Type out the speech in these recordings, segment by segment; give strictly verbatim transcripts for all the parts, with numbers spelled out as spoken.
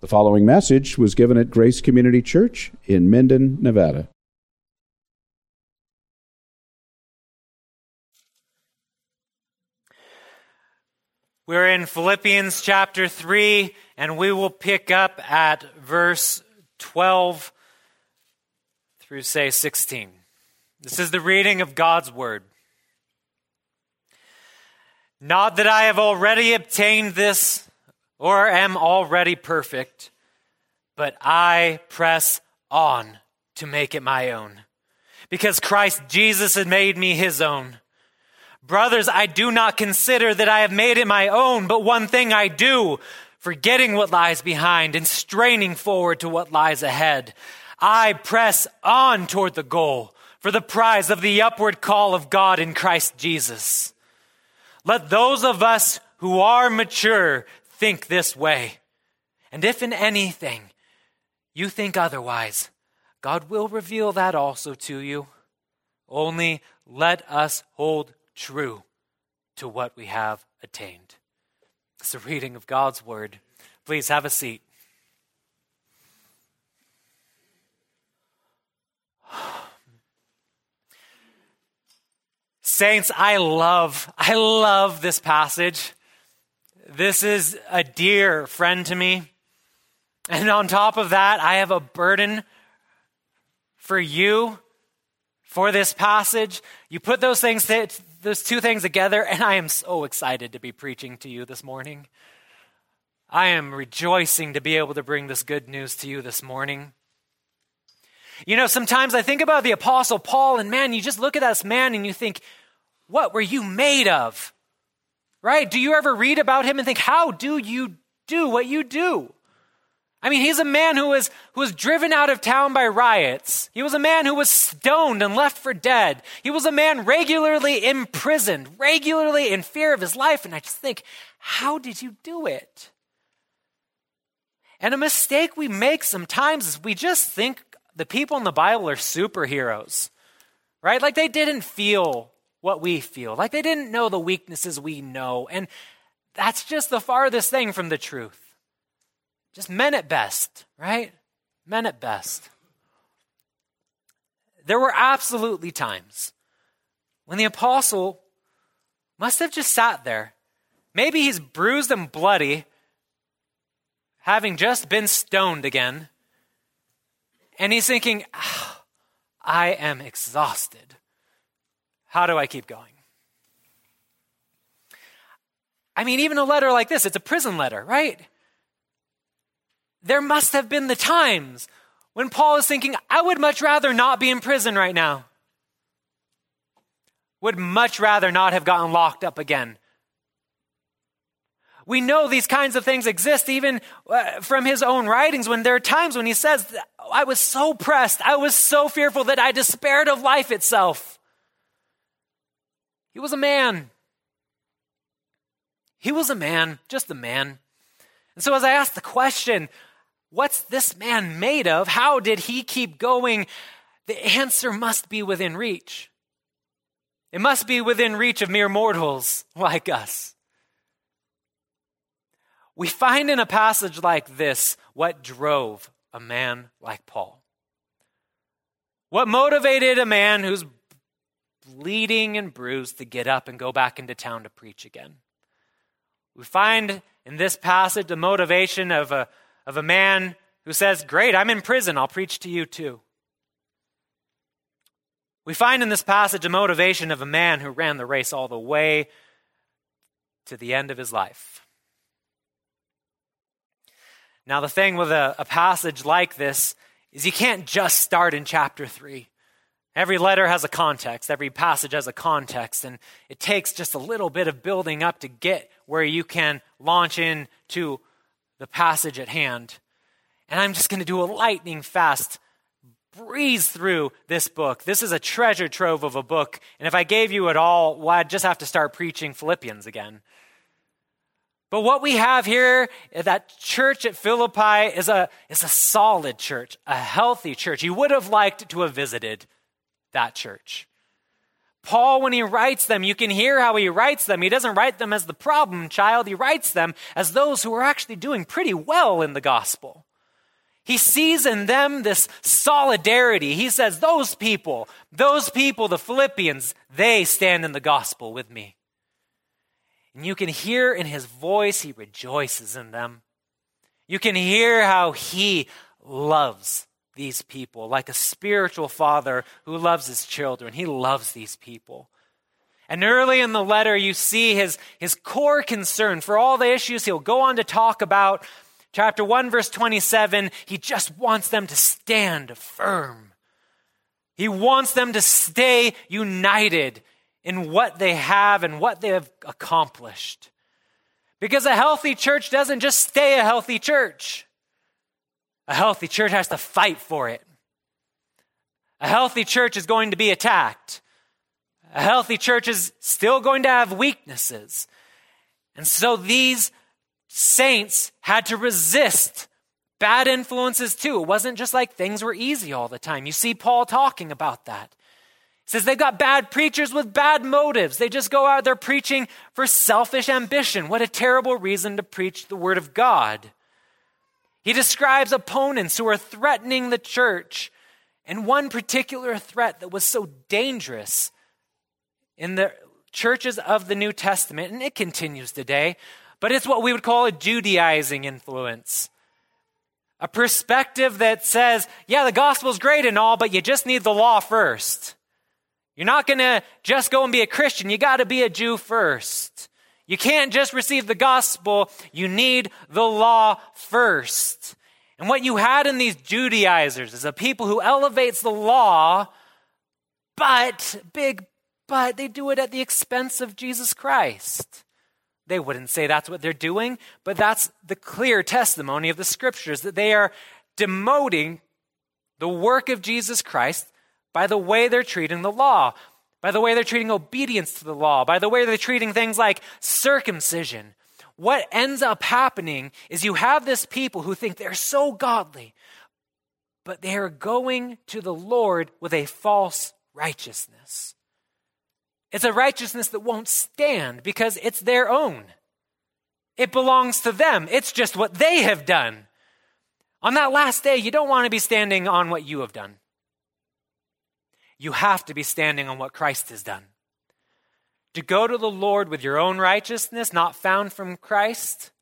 The following message was given at Grace Community Church in Minden, Nevada. We're in Philippians chapter three, and we will pick up at verse twelve through, say, sixteen. This is the reading of God's word. Not that I have already obtained this, or am already perfect, but I press on to make it my own, because Christ Jesus has made me his own. Brothers, I do not consider that I have made it my own, but one thing I do, forgetting what lies behind and straining forward to what lies ahead. I press on toward the goal for the prize of the upward call of God in Christ Jesus. Let those of us who are mature think this way. And if in anything you think otherwise, God will reveal that also to you. Only let us hold true to what we have attained. It's the reading of God's word. Please have a seat. Saints, I love, I love this passage. This is a dear friend to me. And on top of that, I have a burden for you for this passage. You put those things, those two things together, and I am so excited to be preaching to you this morning. I am rejoicing to be able to bring this good news to you this morning. You know, sometimes I think about the Apostle Paul, and man, you just look at this man and you think, what were you made of? Right? Do you ever read about him and think, how do you do what you do? I mean, he's a man who was, who was driven out of town by riots. He was a man who was stoned and left for dead. He was a man regularly imprisoned, regularly in fear of his life. And I just think, how did you do it? And a mistake we make sometimes is we just think the people in the Bible are superheroes, right? Like they didn't feel what we feel. Like they didn't know the weaknesses we know. And that's just the farthest thing from the truth. Just men at best, right? Men at best. There were absolutely times when the apostle must have just sat there. Maybe he's bruised and bloody, having just been stoned again. And he's thinking, oh, I am exhausted. How do I keep going? I mean, even a letter like this, it's a prison letter, right? There must have been the times when Paul is thinking, I would much rather not be in prison right now. Would much rather not have gotten locked up again. We know these kinds of things exist even uh, from his own writings, when there are times when he says, I was so pressed, I was so fearful that I despaired of life itself. He was a man. He was a man, just a man. And so as I ask the question, what's this man made of? How did he keep going? The answer must be within reach. It must be within reach of mere mortals like us. We find in a passage like this what drove a man like Paul. What motivated a man who's bleeding and bruised to get up and go back into town to preach again. We find in this passage the motivation of a, of a man who says, great, I'm in prison, I'll preach to you too. We find in this passage a motivation of a man who ran the race all the way to the end of his life. Now, the thing with a, a passage like this is you can't just start in chapter three. Every letter has a context. Every passage has a context. And it takes just a little bit of building up to get where you can launch into the passage at hand. And I'm just going to do a lightning fast breeze through this book. This is a treasure trove of a book. And if I gave you it all, well, I'd just have to start preaching Philippians again. But what we have here, that church at Philippi, is a, is a solid church, a healthy church. You would have liked to have visited that church. Paul, when he writes them, you can hear how he writes them. He doesn't write them as the problem child. He writes them as those who are actually doing pretty well in the gospel. He sees in them this solidarity. He says, those people, those people, the Philippians, they stand in the gospel with me. And you can hear in his voice, he rejoices in them. You can hear how he loves these people like a spiritual father who loves his children. He loves these people. And early in the letter, you see his, his core concern for all the issues he'll go on to talk about. Chapter one, verse twenty-seven, he just wants them to stand firm. He wants them to stay united in what they have and what they have accomplished. Because a healthy church doesn't just stay a healthy church. A healthy church has to fight for it. A healthy church is going to be attacked. A healthy church is still going to have weaknesses. And so these saints had to resist bad influences too. It wasn't just like things were easy all the time. You see Paul talking about that. He says they've got bad preachers with bad motives. They just go out there preaching for selfish ambition. What a terrible reason to preach the word of God. He describes opponents who are threatening the church. And one particular threat that was so dangerous in the churches of the New Testament, and it continues today, but it's what we would call a Judaizing influence. A perspective that says, yeah, the gospel's great and all, but you just need the law first. You're not going to just go and be a Christian. You got to be a Jew first. You can't just receive the gospel. You need the law first. And what you had in these Judaizers is a people who elevates the law, but, big but, they do it at the expense of Jesus Christ. They wouldn't say that's what they're doing, but that's the clear testimony of the scriptures, that they are demoting the work of Jesus Christ by the way they're treating the law, by the way they're treating obedience to the law, by the way they're treating things like circumcision. What ends up happening is you have this people who think they're so godly, but they are going to the Lord with a false righteousness. It's a righteousness that won't stand because it's their own. It belongs to them. It's just what they have done. On that last day, you don't want to be standing on what you have done. You have to be standing on what Christ has done. To go to the Lord with your own righteousness, not found from Christ,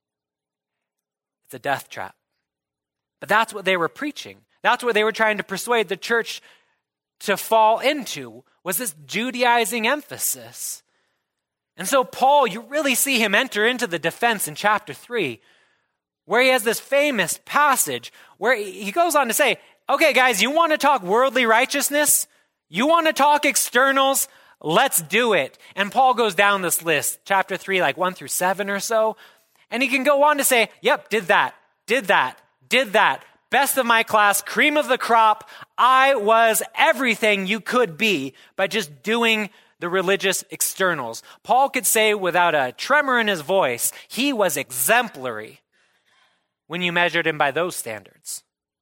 it's a death trap. But that's what they were preaching. That's what they were trying to persuade the church to fall into, was this Judaizing emphasis. And so Paul, you really see him enter into the defense in chapter three, where he has this famous passage where he goes on to say, okay, guys, you want to talk worldly righteousness? You want to talk externals? Let's do it. And Paul goes down this list, chapter three, like one through seven or so. And he can go on to say, yep, did that, did that, did that. Best of my class, cream of the crop. I was everything you could be by just doing the religious externals. Paul could say without a tremor in his voice, he was exemplary when you measured him by those standards.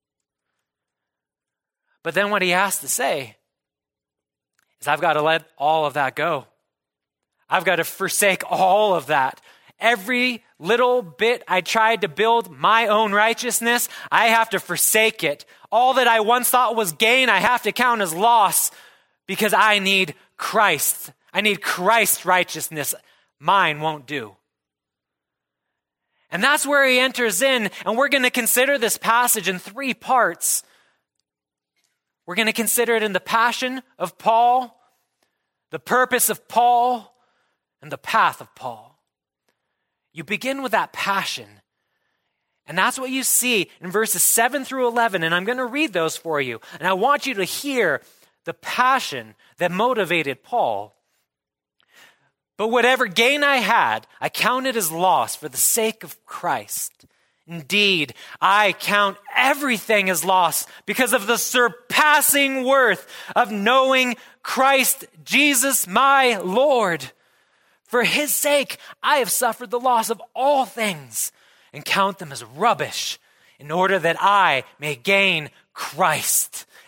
But then what he has to say is, I've got to let all of that go. I've got to forsake all of that. Every little bit I tried to build my own righteousness, I have to forsake it. All that I once thought was gain, I have to count as loss because I need Christ. I need Christ's righteousness. Mine won't do. And that's where he enters in, and we're going to consider this passage in three parts. We're going to consider it in the passion of Paul, the purpose of Paul, and the path of Paul. You begin with that passion. And that's what you see in verses seven through eleven. And I'm going to read those for you. And I want you to hear the passion that motivated Paul. But whatever gain I had, I counted as loss for the sake of Christ. Indeed, I count everything as loss because of the surpassing worth of knowing Christ Jesus my Lord. For his sake, I have suffered the loss of all things and count them as rubbish in order that I may gain Christ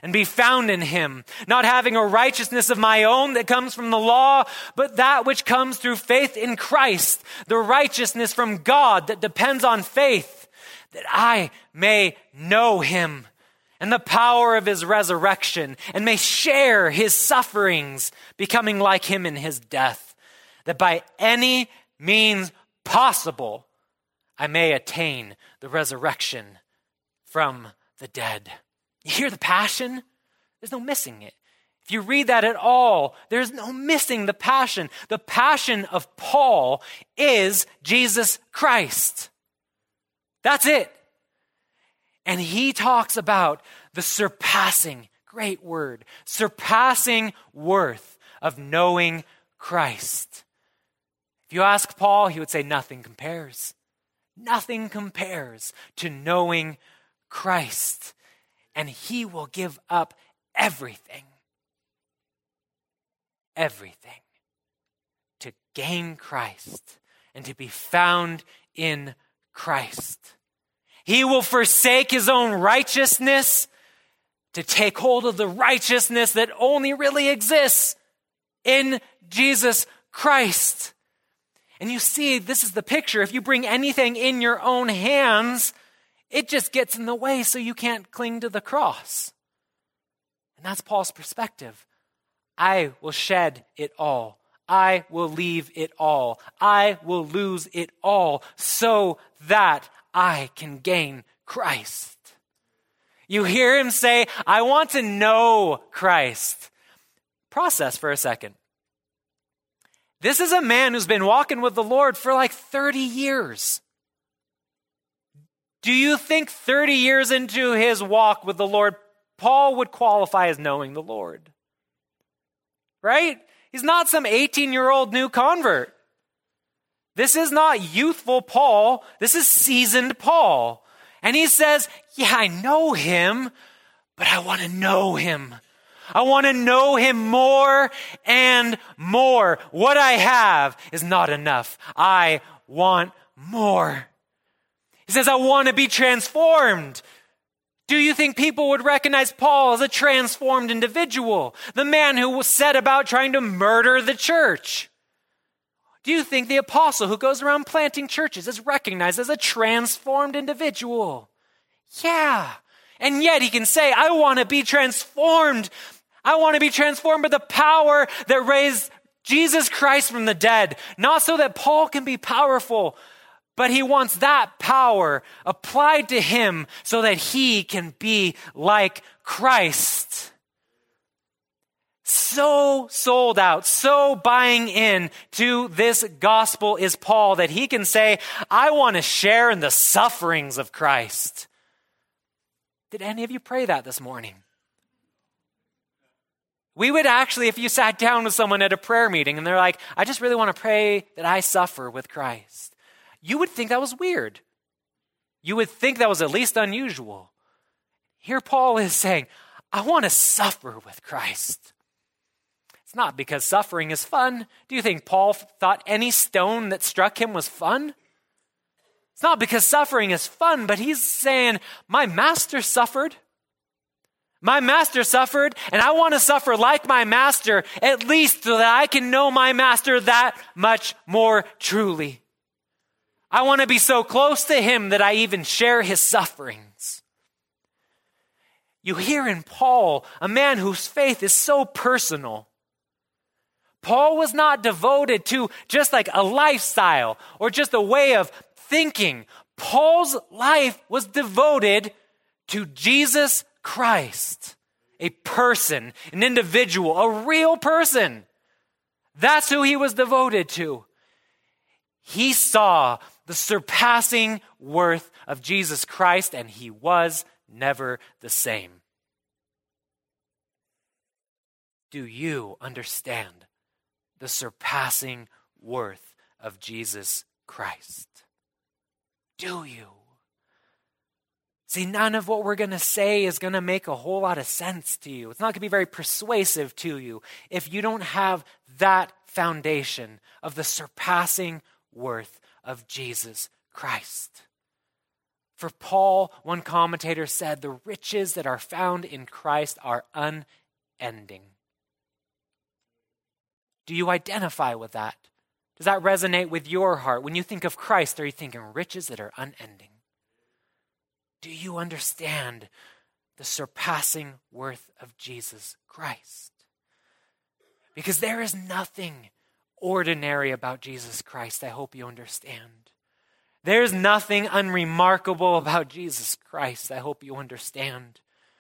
and be found in him, not having a righteousness of my own that comes from the law, but that which comes through faith in Christ, the righteousness from God that depends on faith, that I may know him and the power of his resurrection, and may share his sufferings, becoming like him in his death, that by any means possible I may attain the resurrection from the dead. You hear the passion? There's no missing it. If you read that at all, there's no missing the passion. The passion of Paul is Jesus Christ. That's it. And he talks about the surpassing, great word, surpassing worth of knowing Christ. If you ask Paul, he would say nothing compares. Nothing compares to knowing Christ. And he will give up everything, everything to gain Christ and to be found in Christ. He will forsake his own righteousness to take hold of the righteousness that only really exists in Jesus Christ. And you see, this is the picture. If you bring anything in your own hands, it just gets in the way so you can't cling to the cross. And that's Paul's perspective. I will shed it all. I will leave it all. I will lose it all so that I can gain Christ. You hear him say, I want to know Christ. Process for a second. This is a man who's been walking with the Lord for like thirty years. Do you think thirty years into his walk with the Lord, Paul would qualify as knowing the Lord? Right? He's not some eighteen-year-old new convert. This is not youthful Paul. This is seasoned Paul. And he says, yeah, I know him, but I want to know him. I want to know him more and more. What I have is not enough. I want more. He says, I want to be transformed. Do you think people would recognize Paul as a transformed individual? The man who was set about trying to murder the church? Do you think the apostle who goes around planting churches is recognized as a transformed individual? Yeah. And yet he can say, I want to be transformed. I want to be transformed by the power that raised Jesus Christ from the dead. Not so that Paul can be powerful, but he wants that power applied to him so that he can be like Christ. So sold out, so buying in to this gospel is Paul that he can say, I want to share in the sufferings of Christ. Did any of you pray that this morning? We would actually, if you sat down with someone at a prayer meeting and they're like, I just really want to pray that I suffer with Christ, you would think that was weird. You would think that was at least unusual. Here Paul is saying, I want to suffer with Christ. It's not because suffering is fun. Do you think Paul thought any stone that struck him was fun? It's not because suffering is fun, but he's saying, my master suffered. My master suffered, and I want to suffer like my master, at least so that I can know my master that much more truly. I want to be so close to him that I even share his sufferings. You hear in Paul, a man whose faith is so personal. Paul was not devoted to just like a lifestyle or just a way of thinking. Paul's life was devoted to Jesus Christ, a person, an individual, a real person. That's who he was devoted to. He saw the surpassing worth of Jesus Christ, and he was never the same. Do you understand the surpassing worth of Jesus Christ? Do you? See, none of what we're going to say is going to make a whole lot of sense to you. It's not going to be very persuasive to you if you don't have that foundation of the surpassing worth of Jesus Christ. For Paul, one commentator said, the riches that are found in Christ are unending. Do you identify with that? Does that resonate with your heart? When you think of Christ, are you thinking riches that are unending? Do you understand the surpassing worth of Jesus Christ? Because there is nothing ordinary about Jesus Christ, I hope you understand. There's nothing unremarkable about Jesus Christ, I hope you understand.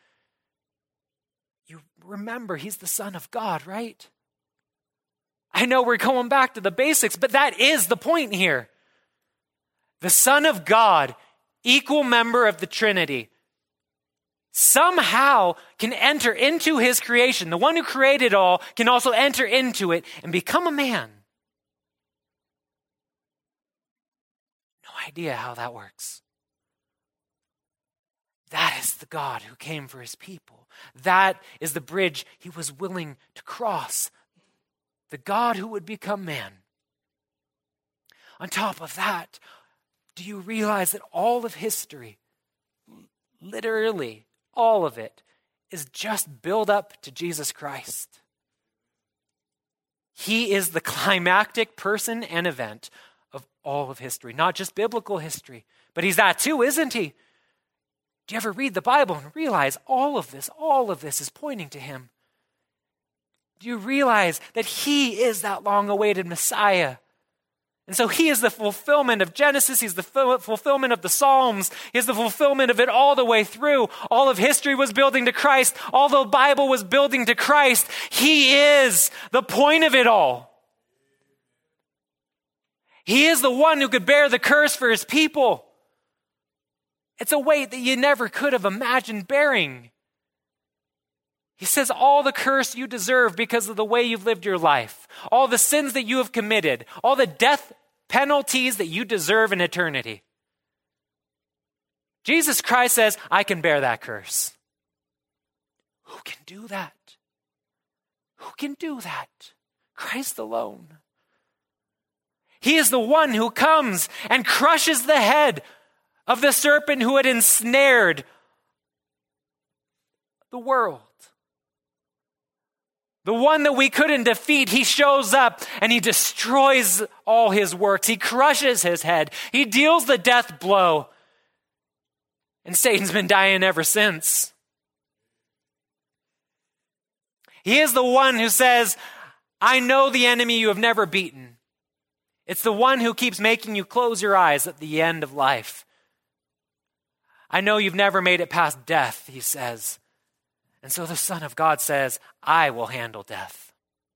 You remember, he's the Son of God, right? I know we're going back to the basics, but that is the point here. The Son of God, equal member of the Trinity, somehow can enter into his creation. The one who created it all can also enter into it and become a man. No idea how that works. That is the God who came for his people. That is the bridge he was willing to cross. The God who would become man. On top of that, do you realize that all of history, literally all of it, is just build up to Jesus Christ? He is the climactic person and event of all of history, not just biblical history, but he's that too, isn't he? Do you ever read the Bible and realize all of this, all of this is pointing to him? Do you realize that he is that long-awaited Messiah? And so he is the fulfillment of Genesis. He's the fulfillment of the Psalms. He's the fulfillment of it all the way through. All of history was building to Christ. All the Bible was building to Christ. He is the point of it all. He is the one who could bear the curse for his people. It's a weight that you never could have imagined bearing. He says all the curse you deserve because of the way you've lived your life, all the sins that you have committed, all the death penalties that you deserve in eternity. Jesus Christ says, I can bear that curse. Who can do that? Who can do that? Christ alone. He is the one who comes and crushes the head of the serpent who had ensnared the world. The one that we couldn't defeat, he shows up and he destroys all his works. He crushes his head. He deals the death blow. And Satan's been dying ever since. He is the one who says, I know the enemy you have never beaten. It's the one who keeps making you close your eyes at the end of life. I know you've never made it past death, he says. And so the Son of God says, I will handle death.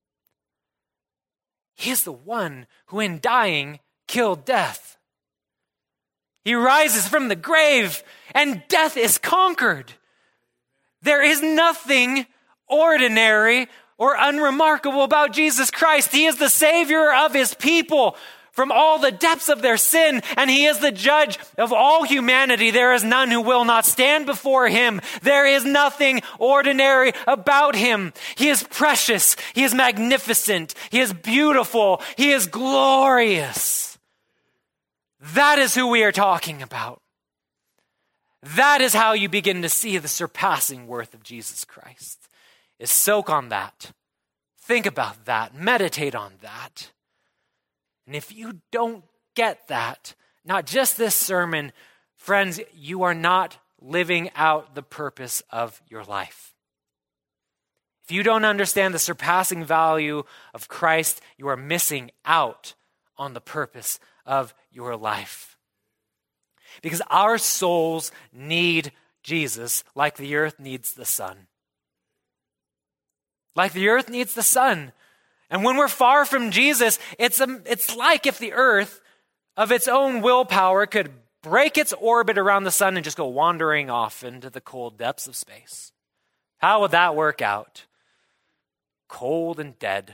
He is the one who in dying killed death. He rises from the grave and death is conquered. There is nothing ordinary or unremarkable about Jesus Christ. He is the Savior of his people from all the depths of their sin, and he is the judge of all humanity. There is none who will not stand before him. There is nothing ordinary about him. He is precious. He is magnificent. He is beautiful. He is glorious. That is who we are talking about. That is how you begin to see the surpassing worth of Jesus Christ. Is soak on that. Think about that. Meditate on that. And if you don't get that, not just this sermon, friends, you are not living out the purpose of your life. If you don't understand the surpassing value of Christ, you are missing out on the purpose of your life. Because our souls need Jesus like the earth needs the sun. Like the earth needs the sun. And when we're far from Jesus, it's, a, it's like if the earth of its own willpower could break its orbit around the sun and just go wandering off into the cold depths of space. How would that work out? Cold and dead.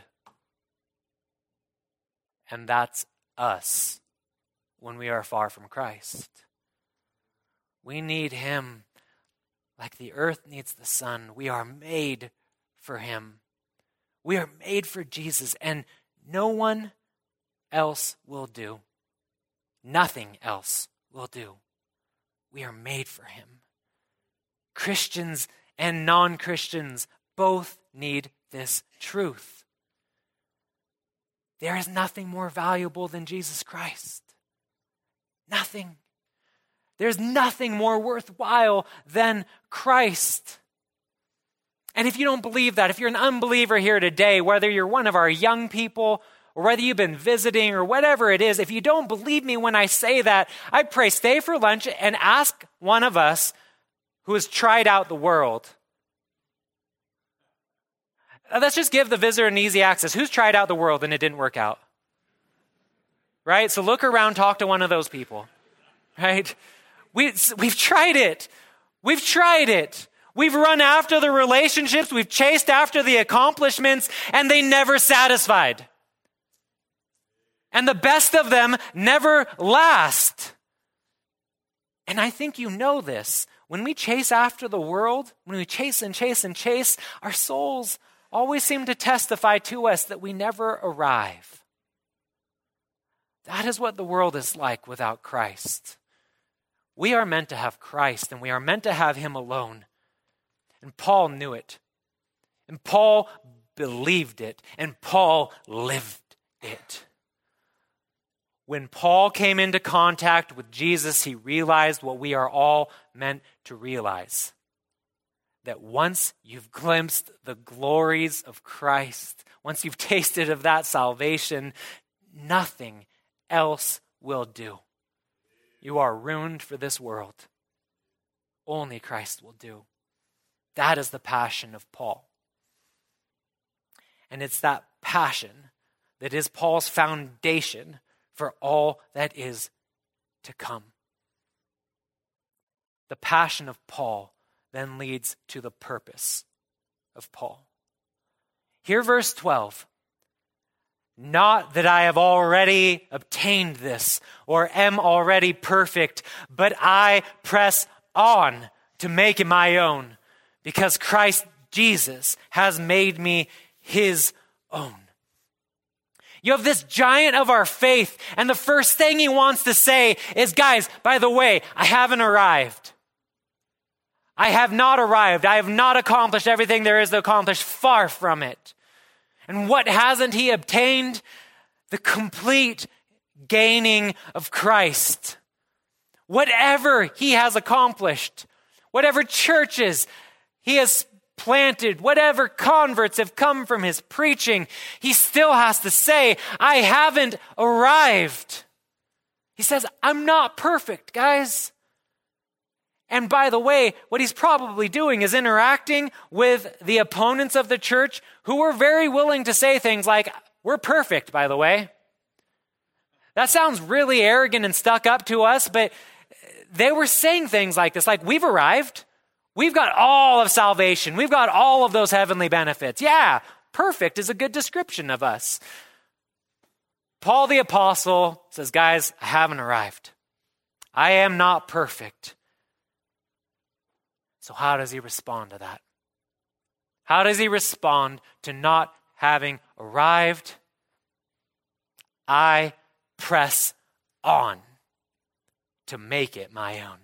And that's us when we are far from Christ. We need him like the earth needs the sun. We are made for him. We are made for Jesus, and no one else will do. Nothing else will do. We are made for him. Christians and non-Christians both need this truth. There is nothing more valuable than Jesus Christ. Nothing. There's nothing more worthwhile than Christ. And if you don't believe that, if you're an unbeliever here today, whether you're one of our young people or whether you've been visiting or whatever it is, if you don't believe me when I say that, I pray stay for lunch and ask one of us who has tried out the world. Let's just give the visitor an easy access. Who's tried out the world and it didn't work out? Right? So look around, talk to one of those people. Right? We, we've tried it. We've tried it. We've run after the relationships. We've chased after the accomplishments, and they never satisfied. And the best of them never last. And I think you know this. When we chase after the world, when we chase and chase and chase, our souls always seem to testify to us that we never arrive. That is what the world is like without Christ. We are meant to have Christ, and we are meant to have him alone. And Paul knew it. And Paul believed it. And Paul lived it. When Paul came into contact with Jesus, he realized what we are all meant to realize. That once you've glimpsed the glories of Christ, once you've tasted of that salvation, nothing else will do. You are ruined for this world. Only Christ will do. That is the passion of Paul. And it's that passion that is Paul's foundation for all that is to come. The passion of Paul then leads to the purpose of Paul. Hear verse twelve. Not that I have already obtained this or am already perfect, but I press on to make it my own, because Christ Jesus has made me his own. You have this giant of our faith, and the first thing he wants to say is, guys, by the way, I haven't arrived. I have not arrived. I have not accomplished everything there is to accomplish. Far from it. And what hasn't he obtained? The complete gaining of Christ. Whatever he has accomplished, whatever churches he has planted, whatever converts have come from his preaching, he still has to say, I haven't arrived. He says, I'm not perfect, guys. And by the way, what he's probably doing is interacting with the opponents of the church who were very willing to say things like, we're perfect, by the way. That sounds really arrogant and stuck up to us, but they were saying things like this, like, we've arrived. We've got all of salvation. We've got all of those heavenly benefits. Yeah, perfect is a good description of us. Paul the apostle says, guys, I haven't arrived. I am not perfect. So how does he respond to that? How does he respond to not having arrived? I press on to make it my own.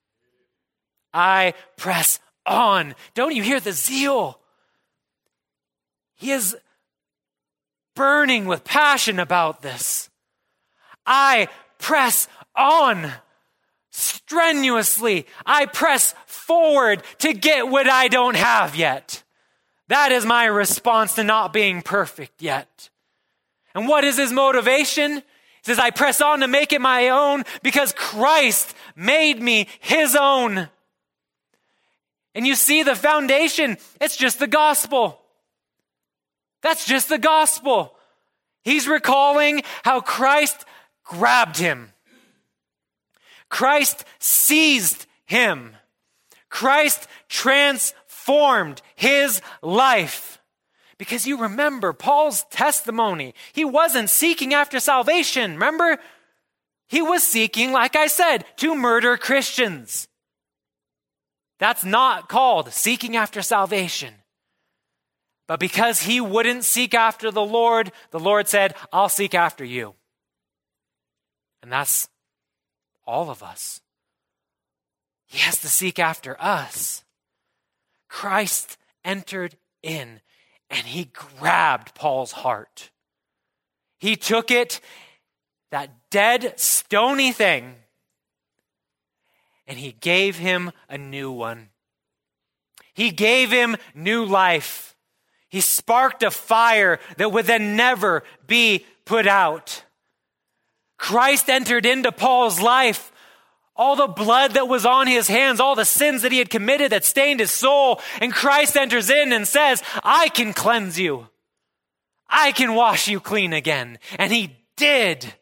I press on. Don't you hear the zeal? He is burning with passion about this. I press on. Strenuously, I press forward to get what I don't have yet. That is my response to not being perfect yet. And what is his motivation? He says, I press on to make it my own because Christ made me his own. And you see the foundation, it's just the gospel. That's just the gospel. He's recalling how Christ grabbed him. Christ seized him. Christ transformed his life. Because you remember Paul's testimony. He wasn't seeking after salvation. Remember? He was seeking, like I said, to murder Christians. That's not called seeking after salvation. But because he wouldn't seek after the Lord, the Lord said, I'll seek after you. And that's all of us. he has to seek after us. Christ entered in and he grabbed Paul's heart. He took it, that dead, stony thing, and he gave him a new one. He gave him new life. He sparked a fire that would then never be put out. Christ entered into Paul's life. All the blood that was on his hands, all the sins that he had committed that stained his soul. And Christ enters in and says, I can cleanse you. I can wash you clean again. And he did.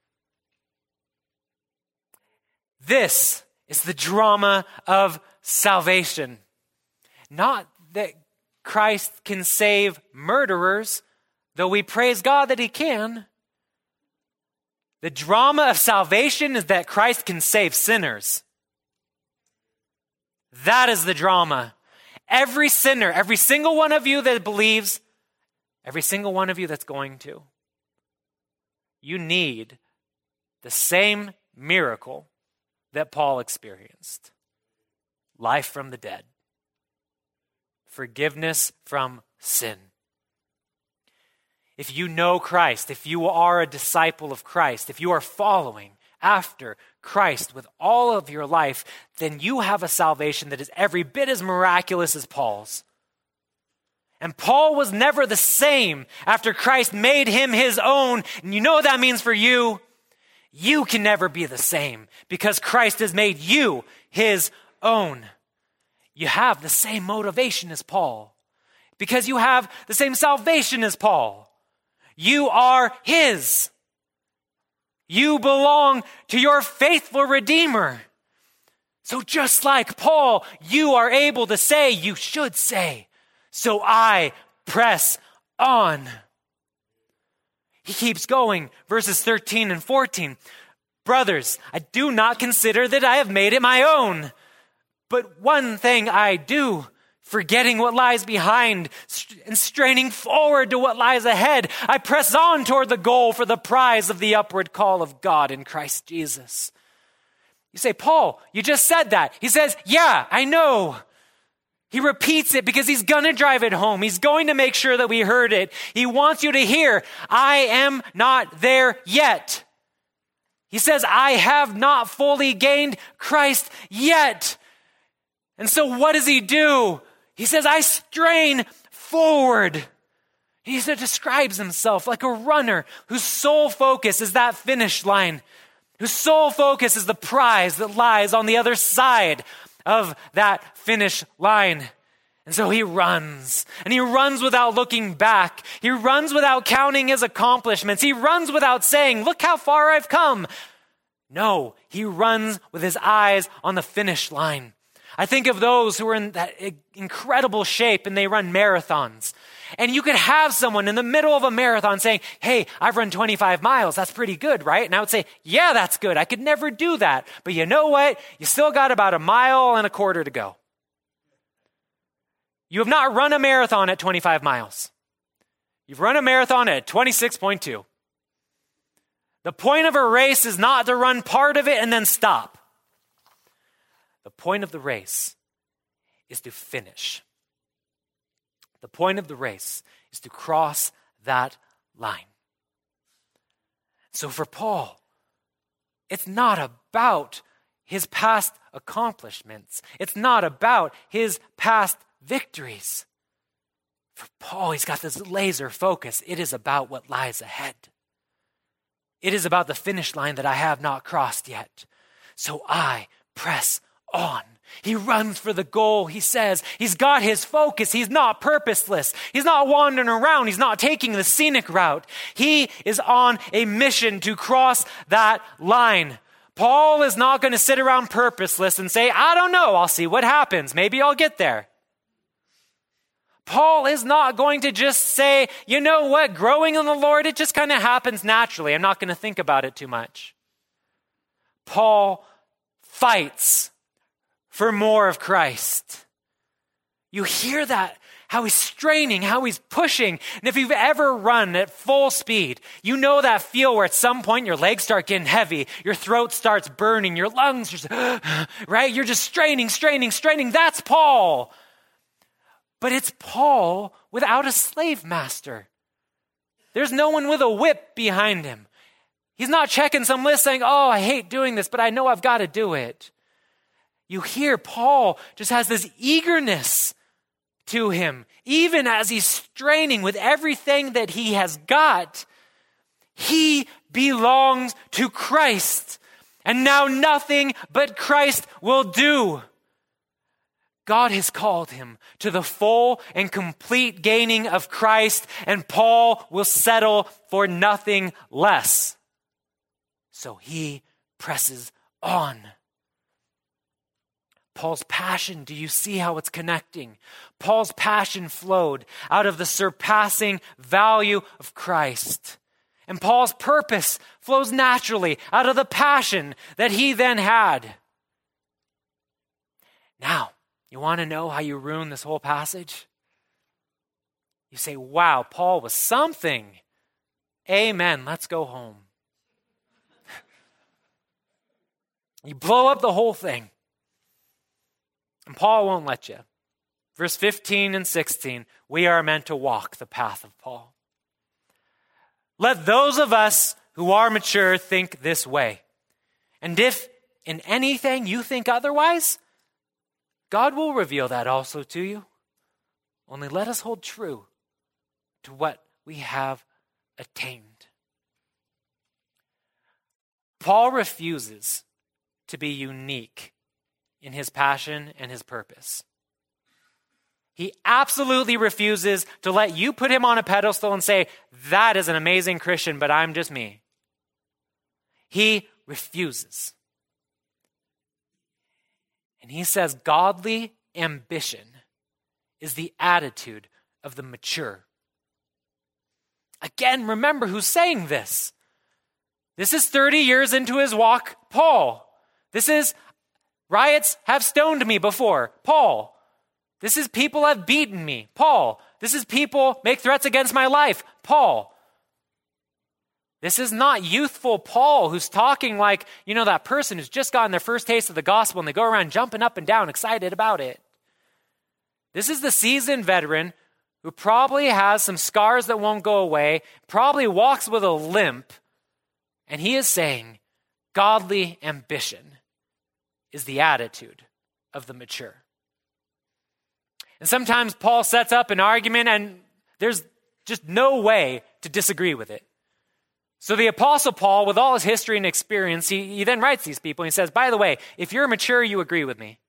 This is the drama of salvation. Not that Christ can save murderers, though we praise God that he can. The drama of salvation is that Christ can save sinners. That is the drama. Every sinner, every single one of you that believes, every single one of you that's going to, you need the same miracle that Paul experienced. Life from the dead. Forgiveness from sin. If you know Christ, if you are a disciple of Christ, if you are following after Christ with all of your life, then you have a salvation that is every bit as miraculous as Paul's. And Paul was never the same after Christ made him his own. And you know what that means for you? You can never be the same because Christ has made you his own. You have the same motivation as Paul because you have the same salvation as Paul. You are his. You belong to your faithful Redeemer. So just like Paul, you are able to say, you should say, so I press on. He keeps going, verses thirteen and fourteen. Brothers, I do not consider that I have made it my own, but one thing I do, forgetting what lies behind and straining forward to what lies ahead, I press on toward the goal for the prize of the upward call of God in Christ Jesus. You say, Paul, you just said that. He says, yeah, I know. He repeats it because he's going to drive it home. He's going to make sure that we heard it. He wants you to hear, I am not there yet. He says, I have not fully gained Christ yet. And so what does he do? He says, I strain forward. He describes himself like a runner whose sole focus is that finish line, whose sole focus is the prize that lies on the other side of that finish line. And so he runs, and he runs without looking back. He runs without counting his accomplishments. He runs without saying, look how far I've come. No, he runs with his eyes on the finish line. I think of those who are in that incredible shape and they run marathons. And you could have someone in the middle of a marathon saying, hey, I've run twenty-five miles. That's pretty good, right? And I would say, yeah, that's good. I could never do that. But you know what? You still got about a mile and a quarter to go. You have not run a marathon at twenty-five miles. You've run a marathon at twenty-six point two. The point of a race is not to run part of it and then stop. The point of the race is to finish. The point of the race is to cross that line. So for Paul, it's not about his past accomplishments. It's not about his past victories. For Paul, he's got this laser focus. It is about what lies ahead. It is about the finish line that I have not crossed yet. So I press on. He runs for the goal. He says he's got his focus. He's not purposeless. He's not wandering around. He's not taking the scenic route. He is on a mission to cross that line. Paul is not going to sit around purposeless and say, I don't know. I'll see what happens. Maybe I'll get there. Paul is not going to just say, you know what, growing in the Lord, it just kind of happens naturally. I'm not going to think about it too much. Paul fights for more of Christ. You hear that, how he's straining, how he's pushing. And if you've ever run at full speed, you know that feel where at some point your legs start getting heavy, your throat starts burning, your lungs just, right? You're just straining, straining, straining. That's Paul. But it's Paul without a slave master. There's no one with a whip behind him. He's not checking some list saying, oh, I hate doing this, but I know I've got to do it. You hear Paul just has this eagerness to him, even as he's straining with everything that he has got. He belongs to Christ, and now nothing but Christ will do. God has called him to the full and complete gaining of Christ, and Paul will settle for nothing less. So he presses on. Paul's passion, do you see how it's connecting? Paul's passion flowed out of the surpassing value of Christ. And Paul's purpose flows naturally out of the passion that he then had. Now, you want to know how you ruin this whole passage? You say, wow, Paul was something. Amen, let's go home. You blow up the whole thing. And Paul won't let you. Verse fifteen and sixteen, we are meant to walk the path of Paul. Let those of us who are mature think this way. And if in anything you think otherwise, God will reveal that also to you. Only let us hold true to what we have attained. Paul refuses to be unique in his passion and his purpose. He absolutely refuses to let you put him on a pedestal and say, that is an amazing Christian, but I'm just me. He refuses. And he says, godly ambition is the attitude of the mature. Again, remember who's saying this. This is thirty years into his walk, Paul. This is riots have stoned me before, Paul. This is people have beaten me, Paul. This is people make threats against my life, Paul. This is not youthful Paul who's talking like, you know, that person who's just gotten their first taste of the gospel and they go around jumping up and down, excited about it. This is the seasoned veteran who probably has some scars that won't go away, probably walks with a limp, and he is saying, godly ambition is the attitude of the mature. And sometimes Paul sets up an argument and there's just no way to disagree with it. So the Apostle Paul, with all his history and experience, he, he then writes these people and he says, by the way, if you're mature, you agree with me.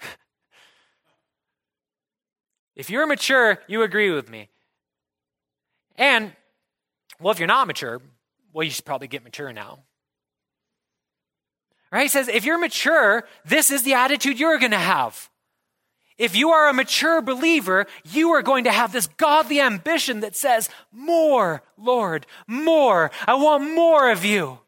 If you're mature, you agree with me. And, well, if you're not mature, well, you should probably get mature now. Right? He says, if you're mature, this is the attitude you're going to have. If you are a mature believer, you are going to have this godly ambition that says, more, Lord, more. I want more of you.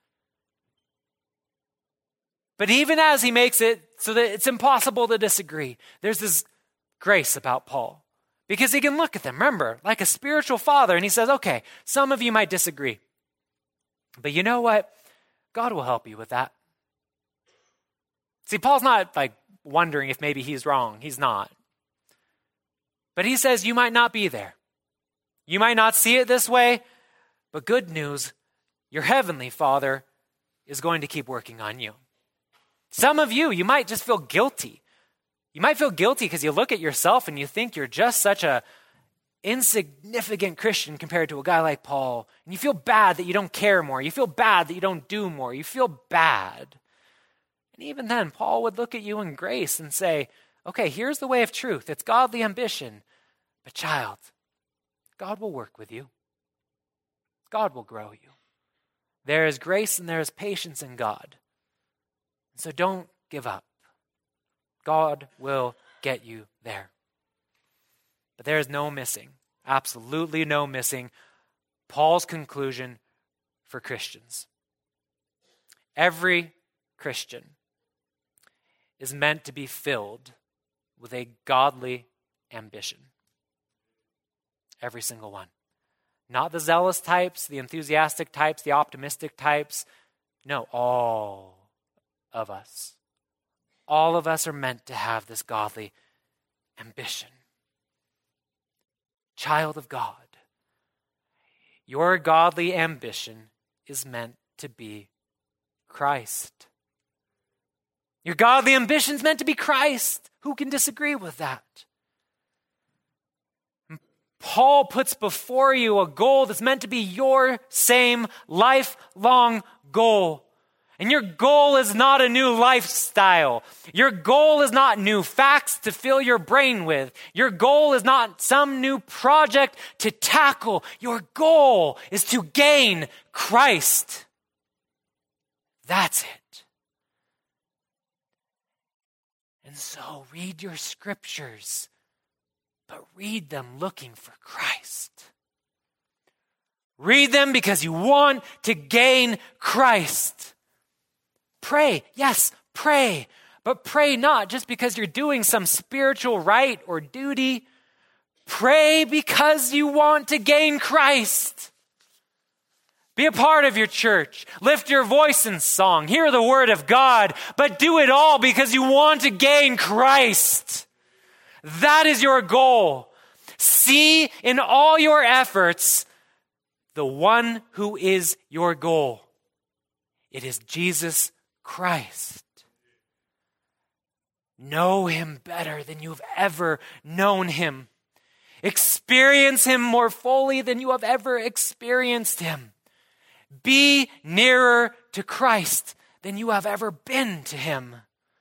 But even as he makes it so that it's impossible to disagree, there's this grace about Paul. Because he can look at them, remember, like a spiritual father, and he says, okay, some of you might disagree. But you know what? God will help you with that. See, Paul's not like wondering if maybe he's wrong. He's not. But he says you might not be there. You might not see it this way, but good news, your heavenly Father is going to keep working on you. Some of you, you might just feel guilty. You might feel guilty because you look at yourself and you think you're just such a insignificant Christian compared to a guy like Paul. And you feel bad that you don't care more. You feel bad that you don't do more. You feel bad. And even then, Paul would look at you in grace and say, okay, here's the way of truth. It's godly ambition. But child, God will work with you. God will grow you. There is grace and there is patience in God. So don't give up. God will get you there. But there is no missing, absolutely no missing, Paul's conclusion for Christians. Every Christian is meant to be filled with a godly ambition. Every single one. Not the zealous types, the enthusiastic types, the optimistic types. No, all of us. All of us are meant to have this godly ambition. Child of God, your godly ambition is meant to be Christ. Your godly ambition is meant to be Christ. Who can disagree with that? Paul puts before you a goal that's meant to be your same lifelong goal. And your goal is not a new lifestyle. Your goal is not new facts to fill your brain with. Your goal is not some new project to tackle. Your goal is to gain Christ. That's it. And so read your scriptures, but read them looking for Christ. Read them because you want to gain Christ. Pray, yes, pray, but pray not just because you're doing some spiritual rite or duty. Pray because you want to gain Christ. Be a part of your church. Lift your voice in song. Hear the word of God, but do it all because you want to gain Christ. That is your goal. See in all your efforts the one who is your goal. It is Jesus Christ. Know him better than you've ever known him. Experience him more fully than you have ever experienced him. Be nearer to Christ than you have ever been to him.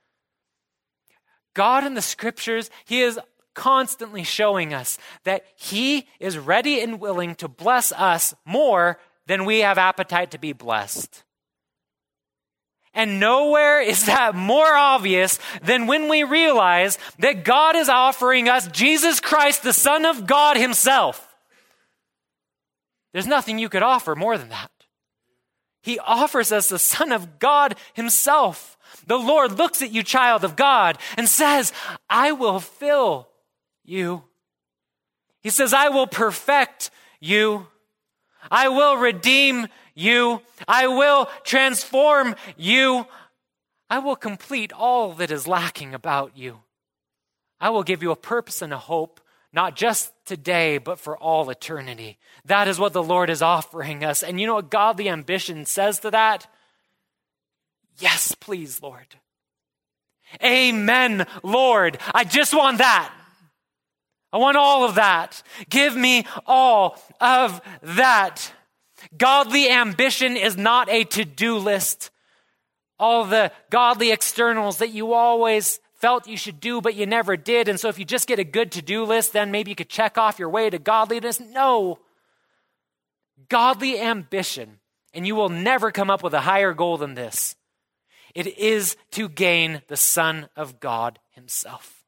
God in the scriptures, he is constantly showing us that he is ready and willing to bless us more than we have appetite to be blessed. And nowhere is that more obvious than when we realize that God is offering us Jesus Christ, the Son of God himself. There's nothing you could offer more than that. He offers us the Son of God himself. The Lord looks at you, child of God, and says, I will fill you. He says, I will perfect you. I will redeem you. I will transform you. I will complete all that is lacking about you. I will give you a purpose and a hope, not just today, but for all eternity. That is what the Lord is offering us. And you know what godly ambition says to that? Yes, please, Lord. Amen, Lord. I just want that. I want all of that. Give me all of that. Godly ambition is not a to-do list. All the godly externals that you always felt you should do, but you never did. And so if you just get a good to-do list, then maybe you could check off your way to godliness. No. Godly ambition, and you will never come up with a higher goal than this. It is to gain the Son of God himself.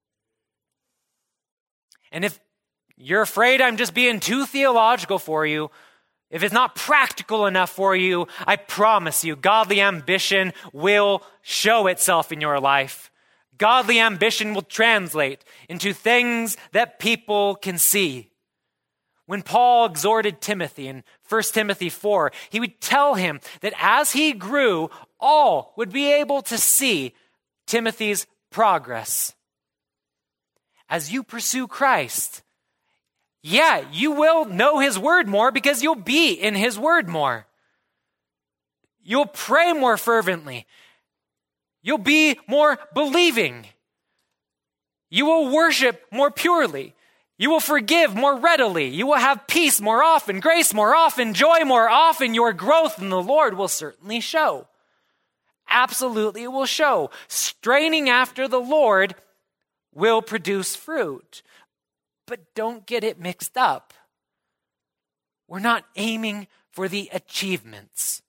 And if you're afraid I'm just being too theological for you, if it's not practical enough for you, I promise you, godly ambition will show itself in your life. Godly ambition will translate into things that people can see. When Paul exhorted Timothy in First Timothy four, he would tell him that as he grew, all would be able to see Timothy's progress. As you pursue Christ, yeah, you will know his word more because you'll be in his word more. You'll pray more fervently. You'll be more believing. You will worship more purely. You will forgive more readily. You will have peace more often, grace more often, joy more often. Your growth in the Lord will certainly show. Absolutely, it will show. Straining after the Lord will produce fruit. But don't get it mixed up. We're not aiming for the achievements.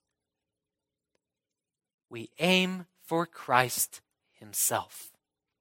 We aim for Christ himself.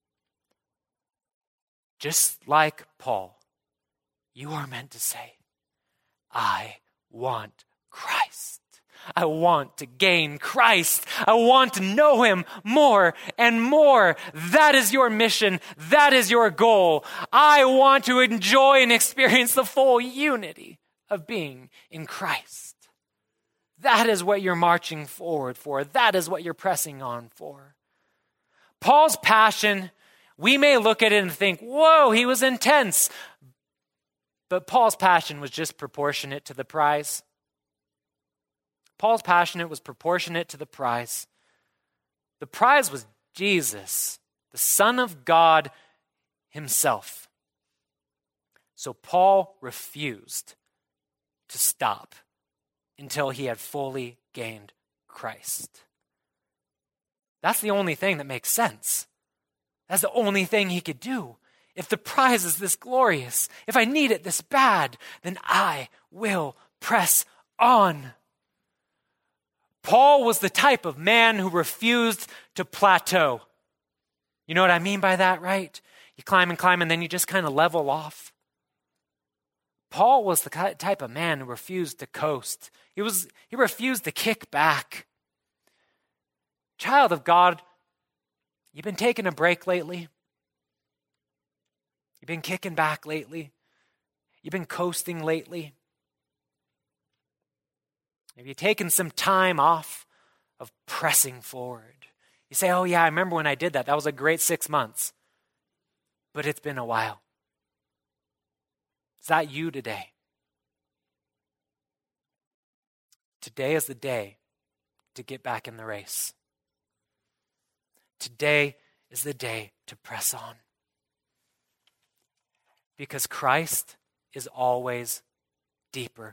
Just like Paul, you are meant to say, I want Christ. I want to gain Christ. I want to know him more and more. That is your mission. That is your goal. I want to enjoy and experience the full unity of being in Christ. That is what you're marching forward for. That is what you're pressing on for. Paul's passion, we may look at it and think, whoa, he was intense. But Paul's passion was just proportionate to the prize. Paul's passion was proportionate to the prize. The prize was Jesus, the Son of God himself. So Paul refused to stop until he had fully gained Christ. That's the only thing that makes sense. That's the only thing he could do. If the prize is this glorious, if I need it this bad, then I will press on. Paul was the type of man who refused to plateau. You know what I mean by that, right? You climb and climb and then you just kind of level off. Paul was the type of man who refused to coast. He was he refused to kick back. Child of God, you've been taking a break lately? You've been kicking back lately? You've been coasting lately? Have you taken some time off of pressing forward? You say, oh yeah, I remember when I did that. That was a great six months. But it's been a while. Is that you today? Today is the day to get back in the race. Today is the day to press on. Because Christ is always deeper.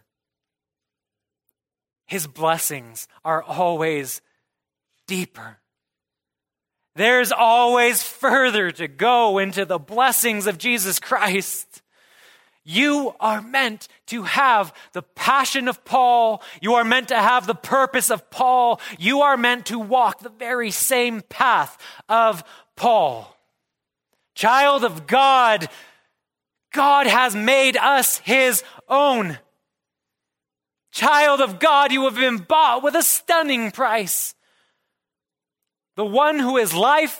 His blessings are always deeper. There's always further to go into the blessings of Jesus Christ. You are meant to have the passion of Paul. You are meant to have the purpose of Paul. You are meant to walk the very same path of Paul. Child of God, God has made us his own. Child of God, you have been bought with a stunning price. The one who is life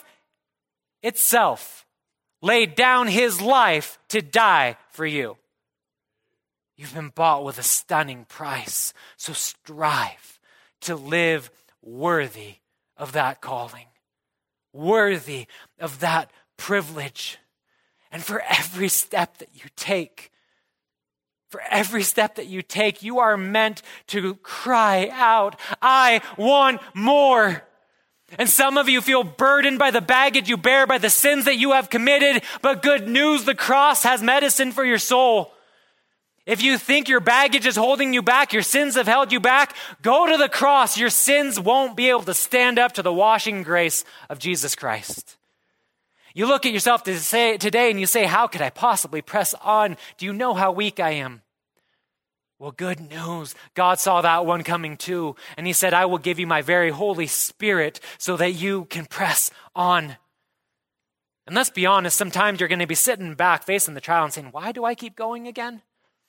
itself laid down his life to die for you. You've been bought with a stunning price. So strive to live worthy of that calling, worthy of that privilege. And for every step that you take, for every step that you take, you are meant to cry out, I want more. And some of you feel burdened by the baggage you bear, by the sins that you have committed. But good news, the cross has medicine for your soul. If you think your baggage is holding you back, your sins have held you back, go to the cross. Your sins won't be able to stand up to the washing grace of Jesus Christ. You look at yourself to say, today and you say, how could I possibly press on? Do you know how weak I am? Well, good news. God saw that one coming too. And he said, I will give you my very Holy Spirit so that you can press on. And let's be honest, sometimes you're going to be sitting back facing the trial and saying, why do I keep going again?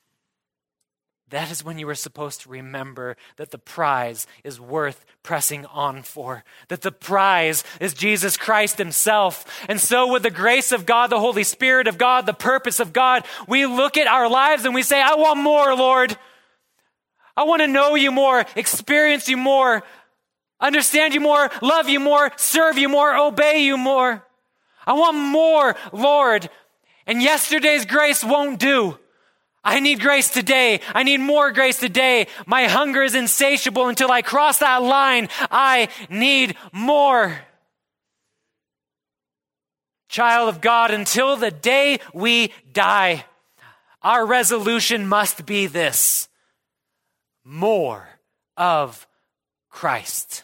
That is when you were supposed to remember that the prize is worth pressing on for. That the prize is Jesus Christ himself. And so with the grace of God, the Holy Spirit of God, the purpose of God, we look at our lives and we say, I want more, Lord. I want to know you more, experience you more, understand you more, love you more, serve you more, obey you more. I want more, Lord. And yesterday's grace won't do. I need grace today. I need more grace today. My hunger is insatiable until I cross that line. I need more. Child of God, until the day we die, our resolution must be this: more of Christ.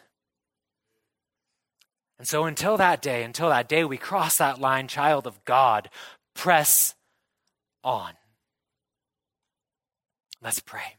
And so until that day, until that day we cross that line, child of God, press on. Let's pray.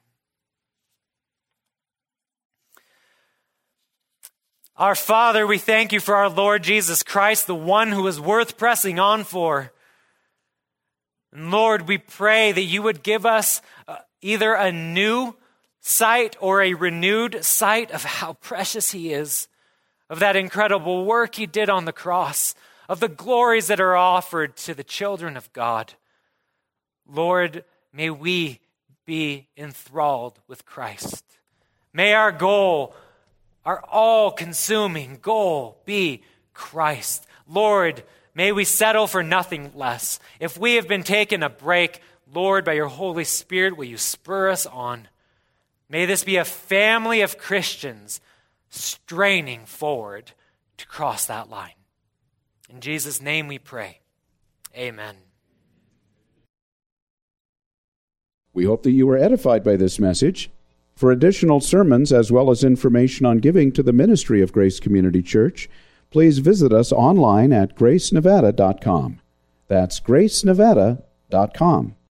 Our Father, we thank you for our Lord Jesus Christ, the one who is worth pressing on for. And Lord, we pray that you would give us uh, either a new sight or a renewed sight of how precious he is, of that incredible work he did on the cross, of the glories that are offered to the children of God. Lord, may we be enthralled with Christ. May our goal, our all-consuming goal, be Christ. Lord, may we settle for nothing less. If we have been taking a break, Lord, by your Holy Spirit, will you spur us on? May this be a family of Christians straining forward to cross that line. In Jesus' name we pray. Amen. We hope that you were edified by this message. For additional sermons as well as information on giving to the ministry of Grace Community Church, please visit us online at grace nevada dot com. That's grace nevada dot com.